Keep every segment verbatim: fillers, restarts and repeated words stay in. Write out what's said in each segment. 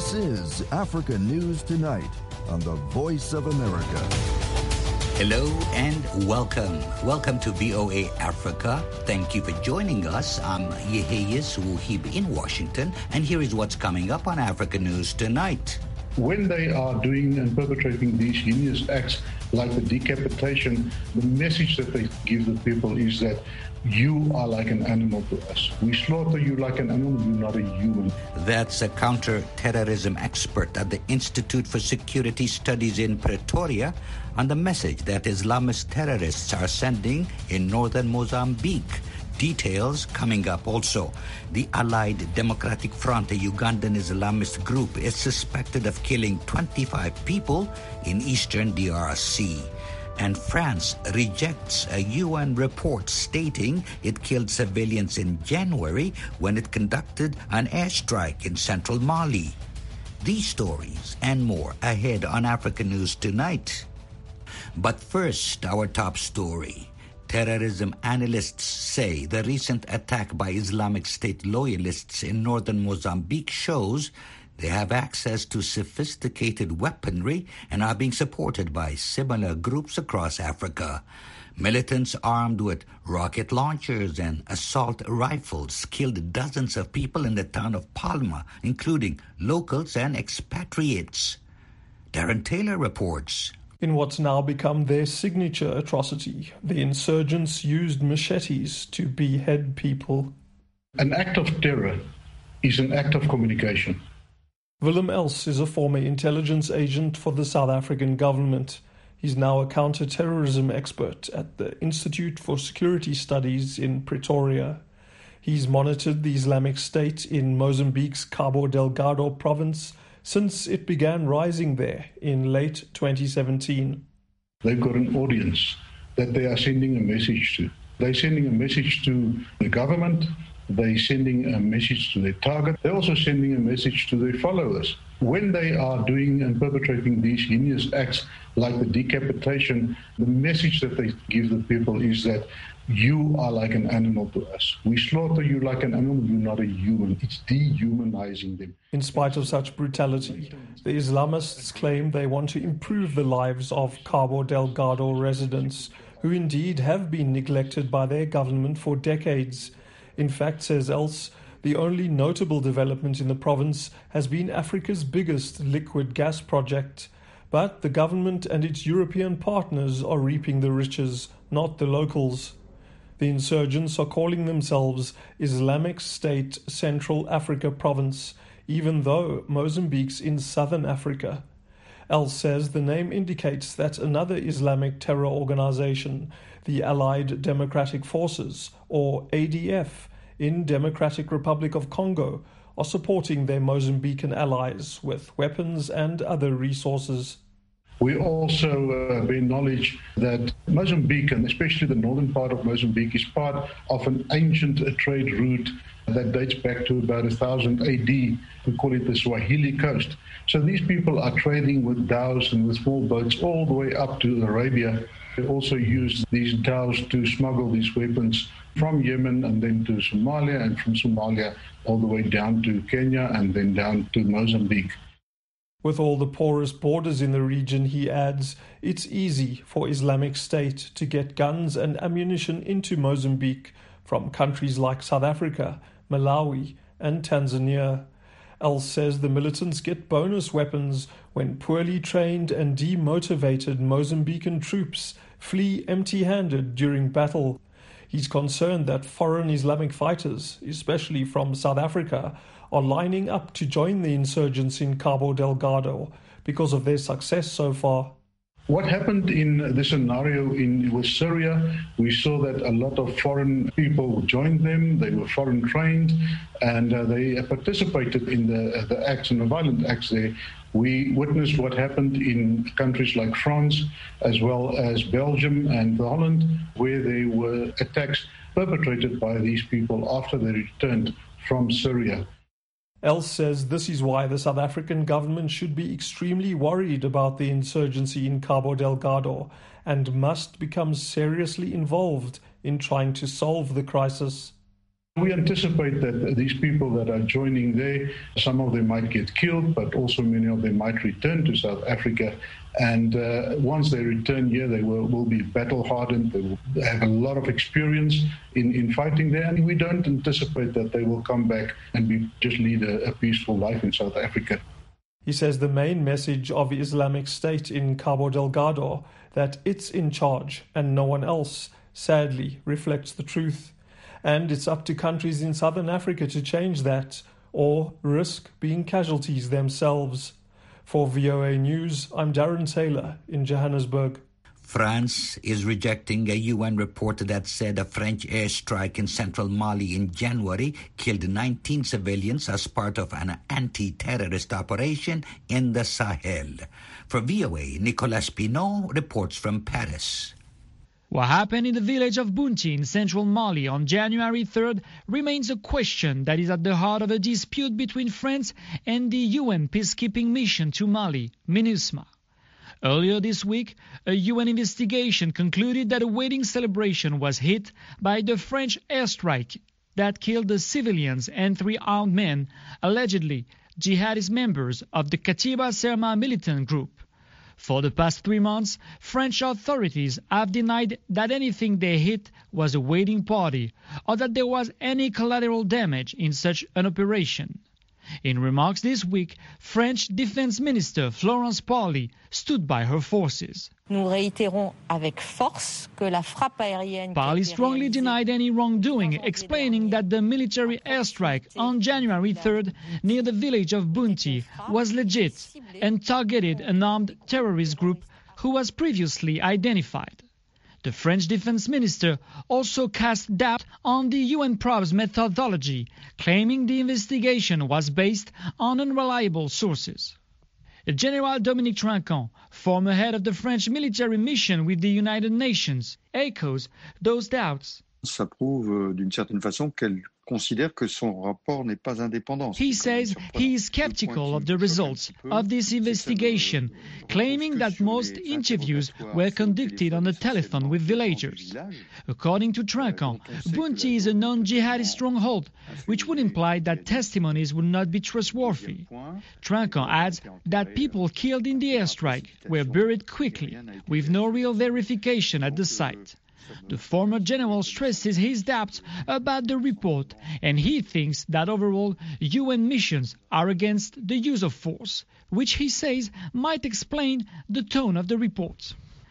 This is Africa News Tonight on the Voice of America. Hello and welcome. Welcome to V O A Africa. Thank you for joining us. I'm Yeheyes Wuhib in Washington, and here is what's coming up on Africa News Tonight. When they are doing and perpetrating these heinous acts like the decapitation, the message that they give the people is that you are like an animal to us. We slaughter you like an animal, you're not a human. That's a counter-terrorism expert at the Institute for Security Studies in Pretoria on the message that Islamist terrorists are sending in northern Mozambique. Details coming up also. The Allied Democratic Front, a Ugandan Islamist group, is suspected of killing twenty-five people in eastern D R C. And France rejects a U N report stating it killed civilians in January when it conducted an airstrike in central Mali. These stories and more ahead on Africa News Tonight. But first, our top story. Terrorism analysts say the recent attack by Islamic State loyalists in northern Mozambique shows they have access to sophisticated weaponry and are being supported by similar groups across Africa. Militants armed with rocket launchers and assault rifles killed dozens of people in the town of Palma, including locals and expatriates. Darren Taylor reports. In what's now become their signature atrocity, the insurgents used machetes to behead people. An act of terror is an act of communication. Willem Els is a former intelligence agent for the South African government. He's now a counter-terrorism expert at the Institute for Security Studies in Pretoria. He's monitored the Islamic State in Mozambique's Cabo Delgado province since it began rising there in late twenty seventeen. They've got an audience that they are sending a message to. They're sending a message to the government. They're sending a message to their target. They're also sending a message to their followers. When they are doing and perpetrating these heinous acts like the decapitation, the message that they give the people is that you are like an animal to us. We slaughter you like an animal, you're not a human. It's dehumanizing them. In spite of such brutality, the Islamists claim they want to improve the lives of Cabo Delgado residents, who indeed have been neglected by their government for decades. In fact, says Els, the only notable development in the province has been Africa's biggest liquid gas project. But the government and its European partners are reaping the riches, not the locals. The insurgents are calling themselves Islamic State Central Africa Province, even though Mozambique's in southern Africa. Els says the name indicates that another Islamic terror organization, the Allied Democratic Forces, or A D F, in Democratic Republic of Congo, are supporting their Mozambican allies with weapons and other resources. We also uh, acknowledge that Mozambique, and especially the northern part of Mozambique, is part of an ancient uh, trade route that dates back to about one thousand A D. We call it the Swahili coast. So these people are trading with dhows and with small boats all the way up to Arabia. They also use these dhows to smuggle these weapons from Yemen and then to Somalia, and from Somalia all the way down to Kenya and then down to Mozambique. With all the porous borders in the region, he adds, it's easy for Islamic State to get guns and ammunition into Mozambique from countries like South Africa, Malawi, and Tanzania. Els says the militants get bonus weapons when poorly trained and demotivated Mozambican troops flee empty-handed during battle. He's concerned that foreign Islamic fighters, especially from South Africa, are lining up to join the insurgents in Cabo Delgado because of their success so far. What happened in the scenario in with Syria, we saw that a lot of foreign people joined them. They were foreign trained, and uh, they participated in the, uh, the acts and the violent acts there. We witnessed what happened in countries like France, as well as Belgium and Holland, where there were attacks perpetrated by these people after they returned from Syria. Els says this is why the South African government should be extremely worried about the insurgency in Cabo Delgado and must become seriously involved in trying to solve the crisis. We anticipate that these people that are joining there, some of them might get killed, but also many of them might return to South Africa. And uh, once they return here, they will, will be battle-hardened. They will have a lot of experience in, in fighting there. And we don't anticipate that they will come back and be, just lead a, a peaceful life in South Africa. He says the main message of Islamic State in Cabo Delgado, that it's in charge and no one else, sadly reflects the truth. And it's up to countries in Southern Africa to change that or risk being casualties themselves. For V O A News, I'm Darren Taylor in Johannesburg. France is rejecting a U N report that said a French airstrike in central Mali in January killed nineteen civilians as part of an anti-terrorist operation in the Sahel. For V O A, Nicolas Pinot reports from Paris. What happened in the village of Bounti in central Mali on January third remains a question that is at the heart of a dispute between France and the U N peacekeeping mission to Mali, MINUSMA. Earlier this week, a U N investigation concluded that a wedding celebration was hit by the French airstrike that killed the civilians and three armed men, allegedly jihadist members of the Katiba Serma militant group. For the past three months, French authorities have denied that anything they hit was a wedding party or that there was any collateral damage in such an operation. In remarks this week, French Defense Minister Florence Parly stood by her forces. Nous réitérons avec force que la frappe aérienne. Parly strongly denied any wrongdoing, explaining that the military airstrike on January third near the village of Bounti was legit and targeted an armed terrorist group who was previously identified. The French Defense Minister also cast doubt on the U N probe's methodology, claiming the investigation was based on unreliable sources. General Dominique Trinquant, former head of the French military mission with the United Nations, echoes those doubts. Ça prouve d'une certaine façon qu'elle considère que son rapport n'est pas indépendant. He says he is skeptical of the results of this investigation, claiming that most interviews were conducted on the telephone with villagers. According to Trinquant, Bounti is a non-jihadist stronghold, which would imply that testimonies would not be trustworthy. Trinquant adds that people killed in the airstrike were buried quickly, with no real verification at the site. The former general stresses his doubts about the report, and he thinks that overall U N missions are against the use of force, which he says might explain the tone of the report.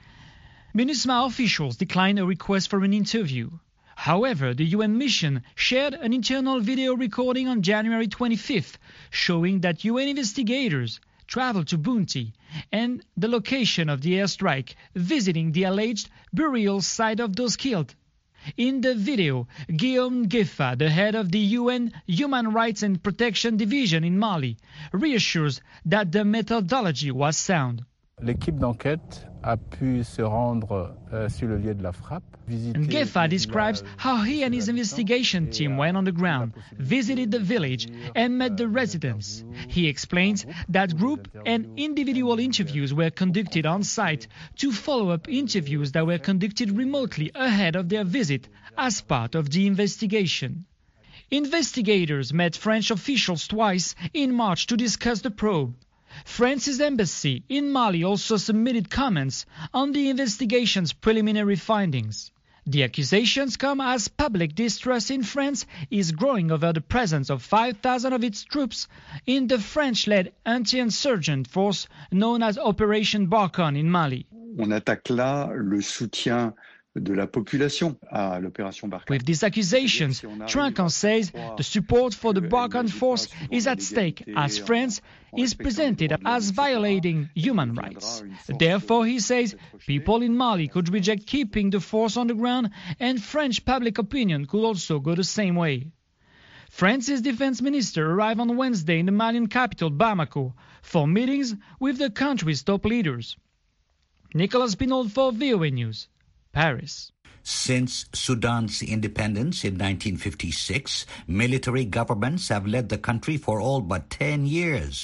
MINUSMA officials declined a request for an interview. However, the U N mission shared an internal video recording on January twenty-fifth showing that U N investigators traveled to Bounti and the location of the airstrike, visiting the alleged burial site of those killed. In the video, Guillaume Geffa, the head of the U N Human Rights and Protection Division in Mali, reassures that the methodology was sound. L'équipe d'enquête a pu se rendre euh, sur le lieu de la frappe. And Geffa describes how he and his investigation team went on the ground, visited the village, and met the residents. He explains that group and individual interviews were conducted on site to follow up interviews that were conducted remotely ahead of their visit as part of the investigation. Investigators met French officials twice in March to discuss the probe. France's embassy in Mali also submitted comments on the investigation's preliminary findings. The accusations come as public distrust in France is growing over the presence of five thousand of its troops in the French-led anti-insurgent force known as Operation Barkhane in Mali. On attaque là le soutien de la population à l'opération Barkhane. With these accusations, Trinquant says the support for the Barkhane force is at stake as France is presented as violating human rights. Therefore, he says, people in Mali could reject keeping the force on the ground and French public opinion could also go the same way. France's defense minister arrived on Wednesday in the Malian capital, Bamako, for meetings with the country's top leaders. Nicolas Pinot for V O A News, Paris. Since Sudan's independence in nineteen fifty-six, military governments have led the country for all but ten years.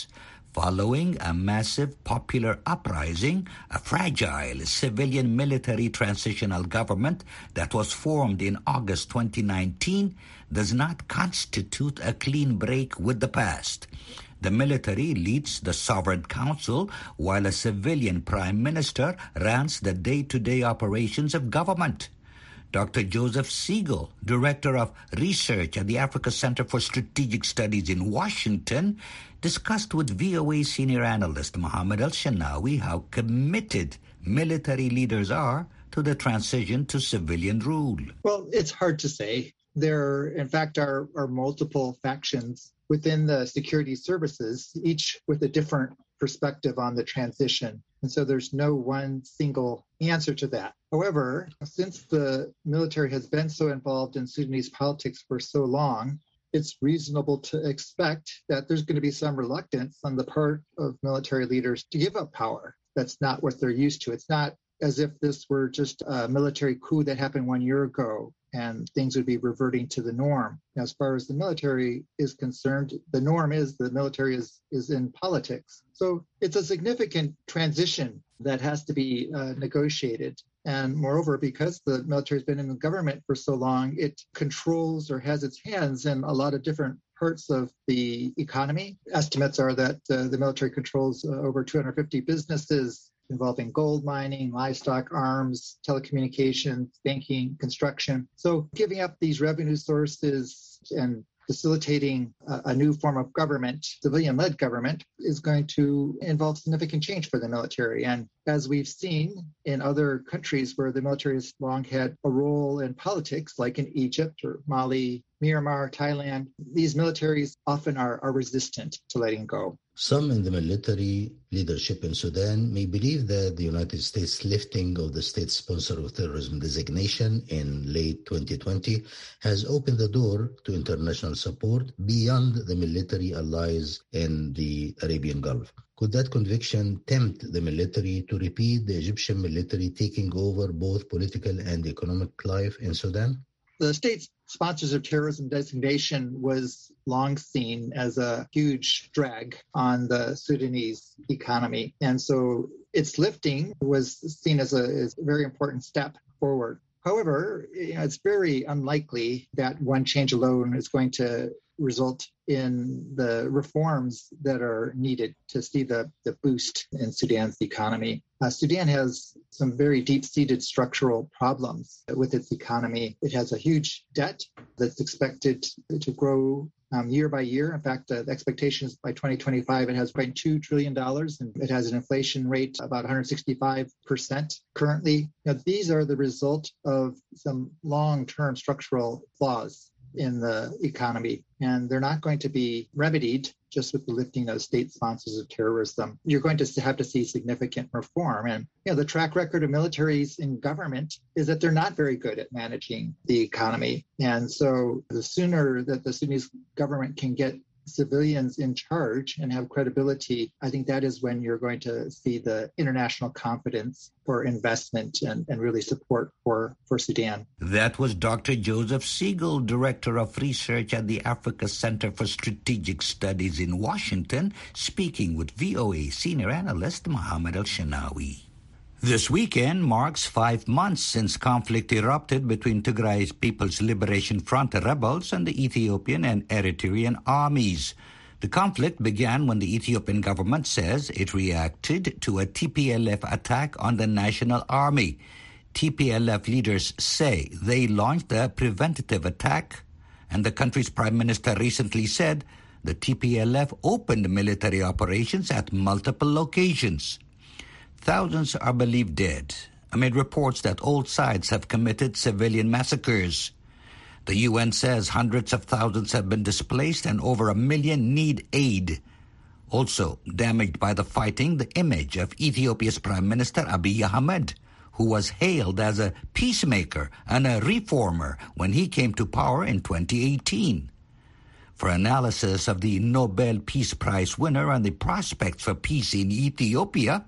following a massive popular uprising. A fragile civilian military transitional government that was formed in August twenty nineteen does not constitute a clean break with the past. The military leads the Sovereign Council, while a civilian prime minister runs the day-to-day operations of government. Doctor Joseph Siegel, Director of Research at the Africa Center for Strategic Studies in Washington, discussed with V O A senior analyst Mohammed Al-Shanawi how committed military leaders are to the transition to civilian rule. Well, it's hard to say. There, in fact, are, are multiple factions within the security services, each with a different perspective on the transition. And so there's no one single answer to that. However, since the military has been so involved in Sudanese politics for so long, it's reasonable to expect that there's going to be some reluctance on the part of military leaders to give up power. That's not what they're used to. It's not as if this were just a military coup that happened one year ago and things would be reverting to the norm. Now, as far as the military is concerned, the norm is the military is, is in politics. So it's a significant transition that has to be uh, negotiated. And moreover, because the military has been in the government for so long, it controls or has its hands in a lot of different parts of the economy. Estimates are that uh, the military controls uh, over two hundred fifty businesses involving gold mining, livestock, arms, telecommunications, banking, construction. So giving up these revenue sources and facilitating a, a new form of government, civilian-led government, is going to involve significant change for the military. And as we've seen in other countries where the military has long had a role in politics, like in Egypt or Mali, Myanmar, Thailand, these militaries often are, are resistant to letting go. Some in the military leadership in Sudan may believe that the United States lifting of the state sponsor of terrorism designation in late twenty twenty has opened the door to international support beyond the military allies in the Arabian Gulf. Could that conviction tempt the military to repeat the Egyptian military taking over both political and economic life in Sudan? The state sponsors of terrorism designation was long seen as a huge drag on the Sudanese economy. And so its lifting was seen as a, as a very important step forward. However, you know, it's very unlikely that one change alone is going to result in the reforms that are needed to see the, the boost in Sudan's economy. Uh, Sudan has some very deep-seated structural problems with its economy. It has a huge debt that's expected to grow um, year by year. In fact, uh, the expectation is by twenty twenty-five, it has zero point two trillion dollars, and it has an inflation rate of about one hundred sixty-five percent currently. Now, these are the result of some long-term structural flaws in the economy, and they're not going to be remedied just with the lifting of state sponsors of terrorism. You're going to have to see significant reform. And you know, the track record of militaries in government is that they're not very good at managing the economy. And so the sooner that the Sudanese government can get civilians in charge and have credibility, I think that is when you're going to see the international confidence for investment and, and really support for, for Sudan. That was Doctor Joseph Siegel, Director of Research at the Africa Center for Strategic Studies in Washington, speaking with V O A senior analyst Mohammed Al-Shanawi. This weekend marks five months since conflict erupted between Tigray's People's Liberation Front rebels and the Ethiopian and Eritrean armies. The conflict began when the Ethiopian government says it reacted to a T P L F attack on the National Army. T P L F leaders say they launched a preventative attack, and the country's prime minister recently said the T P L F opened military operations at multiple locations. Thousands are believed dead, amid reports that all sides have committed civilian massacres. The U N says hundreds of thousands have been displaced and over a million need aid. Also damaged by the fighting, the image of Ethiopia's Prime Minister Abiy Ahmed, who was hailed as a peacemaker and a reformer when he came to power in twenty eighteen. For analysis of the Nobel Peace Prize winner and the prospects for peace in Ethiopia,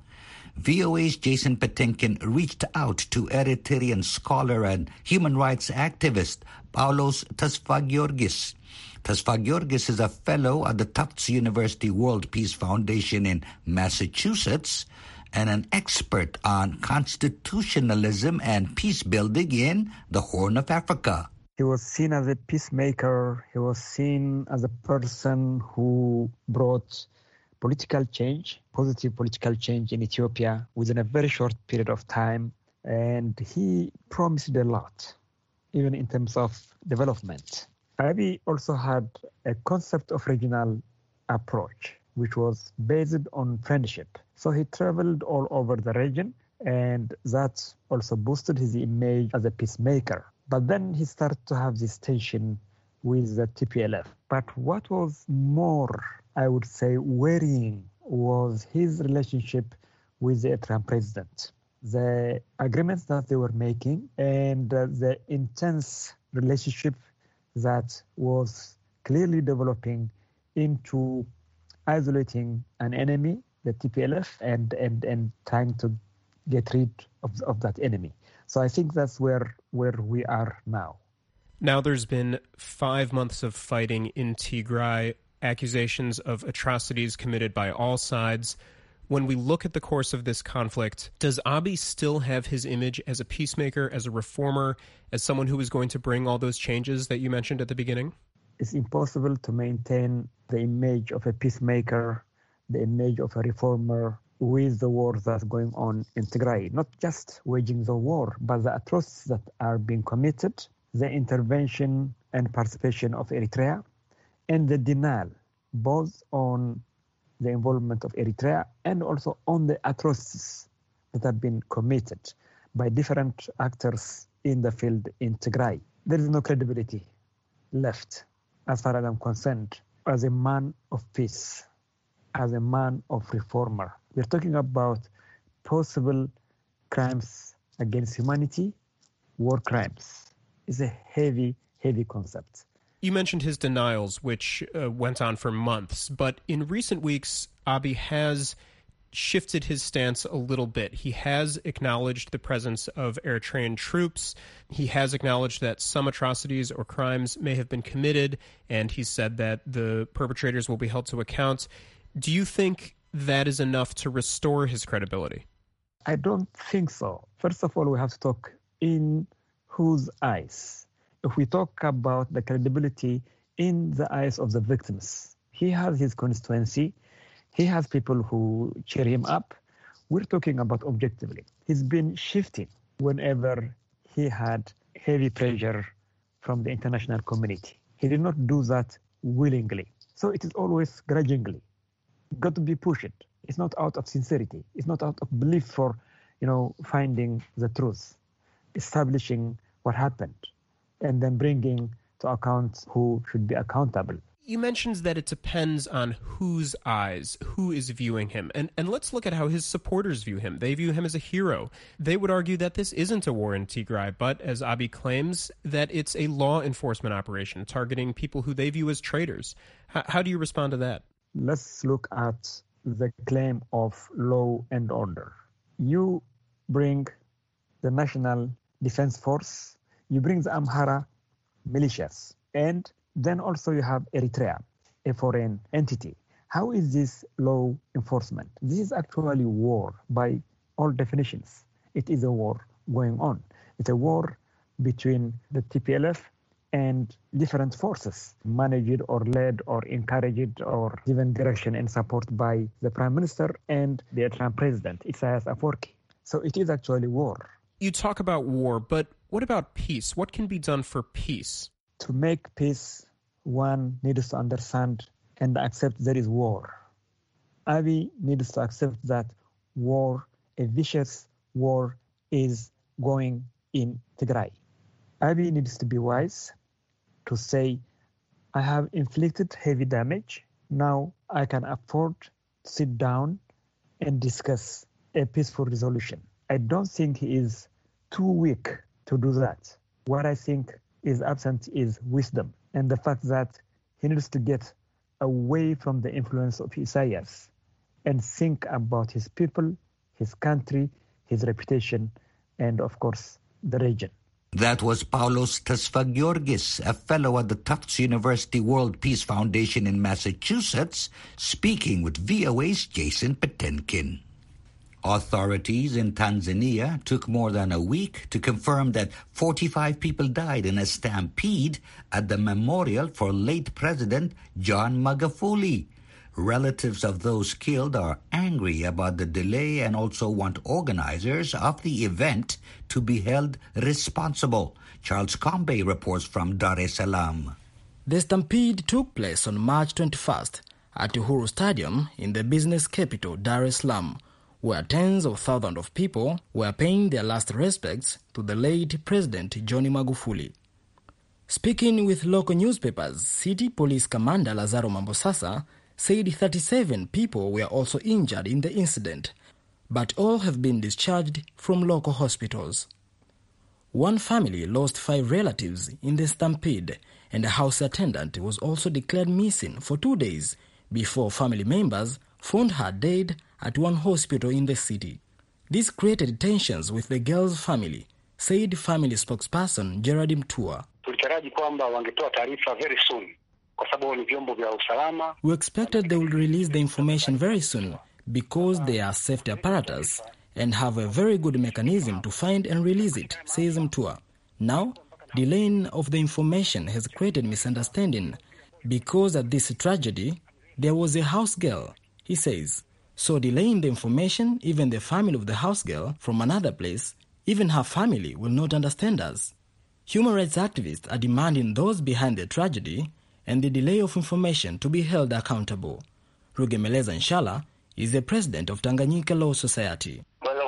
V O A's Jason Patinkin reached out to Eritrean scholar and human rights activist Paulos Tasfagiorgis. Tesfa Georgis is a fellow at the Tufts University World Peace Foundation in Massachusetts and an expert on constitutionalism and peace building in the Horn of Africa. He was seen as a peacemaker. He was seen as a person who brought political change, positive political change in Ethiopia within a very short period of time. And he promised a lot, even in terms of development. Abiy also had a concept of regional approach, which was based on friendship. So he traveled all over the region, and that also boosted his image as a peacemaker. But then he started to have this tension with the T P L F. But what was more, I would say, worrying was his relationship with the Eritrean president. The agreements that they were making and uh, the intense relationship that was clearly developing into isolating an enemy, the T P L F, and, and, and trying to get rid of, of that enemy. So I think that's where, where we are now. Now there's been five months of fighting in Tigray, accusations of atrocities committed by all sides. When we look at the course of this conflict, does Abiy still have his image as a peacemaker, as a reformer, as someone who is going to bring all those changes that you mentioned at the beginning? It's impossible to maintain the image of a peacemaker, the image of a reformer with the war that's going on in Tigray. Not just waging the war, but the atrocities that are being committed, the intervention and participation of Eritrea, and the denial, both on the involvement of Eritrea and also on the atrocities that have been committed by different actors in the field in Tigray. There is no credibility left, as far as I'm concerned, as a man of peace, as a man of reformer. We're talking about possible crimes against humanity, war crimes. It's a heavy, heavy concept. You mentioned his denials, which uh, went on for months, but in recent weeks, Abiy has shifted his stance a little bit. He has acknowledged the presence of Eritrean troops. He has acknowledged that some atrocities or crimes may have been committed, and he said that the perpetrators will be held to account. Do you think that is enough to restore his credibility? I don't think so. First of all, we have to talk in whose eyes? If we talk about the credibility in the eyes of the victims, he has his constituency, he has people who cheer him up. We're talking about objectively. He's been shifting whenever he had heavy pressure from the international community. He did not do that willingly. So it is always grudgingly. Got to be pushed. It's not out of sincerity. It's not out of belief for, you know, finding the truth, establishing what happened, and then bringing to account who should be accountable. You mentioned that it depends on whose eyes, who is viewing him. And, and let's look at how his supporters view him. They view him as a hero. They would argue that this isn't a war in Tigray, but, as Abiy claims, that it's a law enforcement operation targeting people who they view as traitors. H- how do you respond to that? Let's look at the claim of law and order. You bring the National Defense Force, you bring the Amhara militias, and then also you have Eritrea, a foreign entity. How is this law enforcement? This is actually war by all definitions. It is a war going on. It's a war between the T P L F and different forces, managed or led or encouraged or given direction and support by the Prime Minister and the Eritrean President, Isaias Afwerki. So it is actually war. You talk about war, but what about peace? What can be done for peace? To make peace, one needs to understand and accept there is war. Abiy needs to accept that war, a vicious war, is going in Tigray. Abiy needs to be wise to say, I have inflicted heavy damage. Now I can afford to sit down and discuss a peaceful resolution. I don't think he is too weak to do that. What I think is absent is wisdom and the fact that he needs to get away from the influence of Isaias and think about his people, his country, his reputation, and of course, the region. That was Paulos Tasfagiorgis, a fellow at the Tufts University World Peace Foundation in Massachusetts, speaking with V O A's Jason Patenkin. Authorities in Tanzania took more than a week to confirm that forty-five people died in a stampede at the memorial for late President John Magufuli. Relatives of those killed are angry about the delay and also want organizers of the event to be held responsible. Charles Combe reports from Dar es Salaam. The stampede took place on March twenty-first at Uhuru Stadium in the business capital Dar es Salaam, where tens of thousands of people were paying their last respects to the late President John Magufuli. Speaking with local newspapers, City Police Commander Lazaro Mambosasa said thirty-seven people were also injured in the incident, but all have been discharged from local hospitals. One family lost five relatives in the stampede, and a house attendant was also declared missing for two days before family members found her dead at one hospital in the city. This created tensions with the girl's family, said family spokesperson Gerard Mtua. Tulitaraji kwamba wangetoa taarifa very soon. We expected they would release the information very soon because they are safety apparatus and have a very good mechanism to find and release it, says Mtua. Now, delaying of the information has created misunderstanding because at this tragedy, there was a house girl, he says. So delaying the information, even the family of the house girl from another place, even her family will not understand us. Human rights activists are demanding those behind the tragedy and the delay of information to be held accountable. Rugemeleza Nshala is the president of Tanganyika Law Society.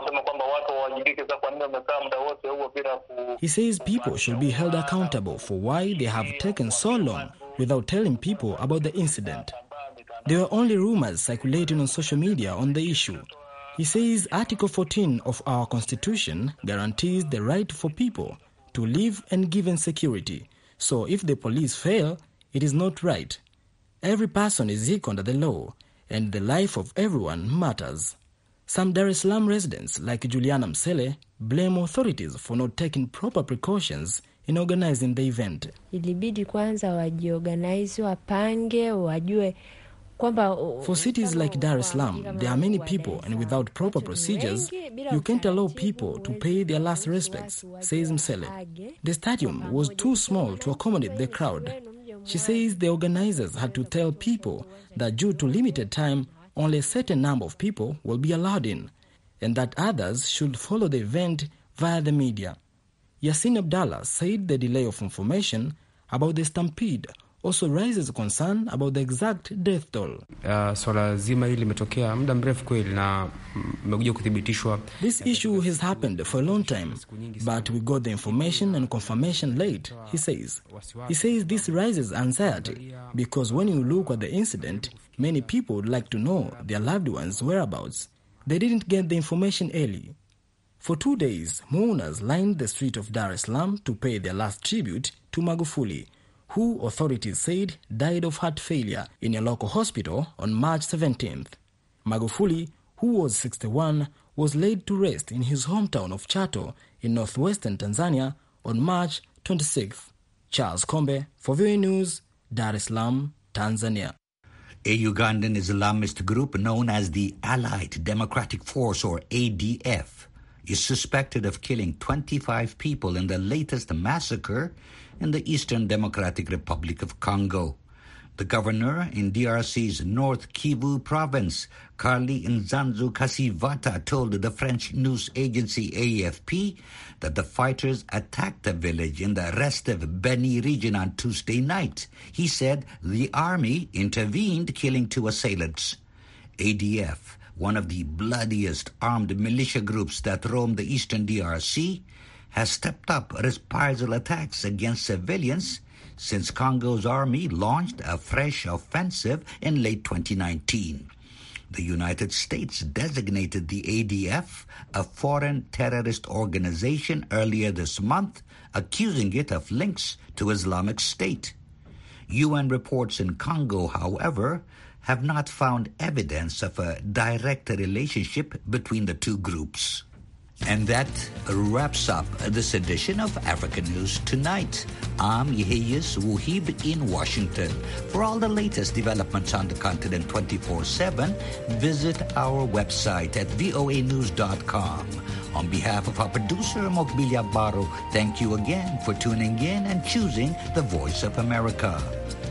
He says people should be held accountable for why they have taken so long without telling people about the incident. There were only rumors circulating on social media on the issue. He says Article fourteen of our Constitution guarantees the right for people to live and given security. So if the police fail, it is not right. Every person is equal under the law, and the life of everyone matters. Some Dar es Salaam residents, like Juliana Msele, blame authorities for not taking proper precautions in organizing the event. Ilibidi kwanza wajiorganize, wapange, wajue kwamba. For cities like Dar es Salaam, there are many people, and without proper procedures, you can't allow people to pay their last respects, says Msele. The stadium was too small to accommodate the crowd. She says the organizers had to tell people that due to limited time, only a certain number of people will be allowed in, and that others should follow the event via the media. Yasin Abdallah said the delay of information about the stampede also raises concern about the exact death toll. Uh, swala zima hili limetokea muda mrefu kweli na mmekuja kuthibitishwa. This issue has happened for a long time, but we got the information and confirmation late, he says. He says this raises anxiety because when you look at the incident, many people would like to know their loved ones' whereabouts. They didn't get the information early. For two days, mourners lined the street of Dar es Salaam to pay their last tribute to Magufuli, who authorities said died of heart failure in a local hospital on March seventeenth. Magufuli, who was sixty-one, was laid to rest in his hometown of Chato in northwestern Tanzania on March twenty-sixth. Charles Kombe for V O A News, Dar es Salaam, Tanzania. A Ugandan Islamist group known as the Allied Democratic Force, or A D F, is suspected of killing twenty-five people in the latest massacre in the Eastern Democratic Republic of Congo. The governor in D R C's North Kivu province, Carly Nzanzu Kasivata, told the French news agency A F P that the fighters attacked the village in the Resteve Beni region on Tuesday night. He said the army intervened, killing two assailants. A D F, one of the bloodiest armed militia groups that roam the eastern D R C, has stepped up reprisal attacks against civilians since Congo's army launched a fresh offensive in late twenty nineteen. The United States designated the A D F a foreign terrorist organization earlier this month, accusing it of links to Islamic State. U N reports in Congo, however, have not found evidence of a direct relationship between the two groups. And that wraps up this edition of African News Tonight. I'm Yehiyas Wuhib in Washington. For all the latest developments on the continent twenty-four seven, visit our website at voa news dot com. On behalf of our producer, Mokbilia Baro, thank you again for tuning in and choosing the Voice of America.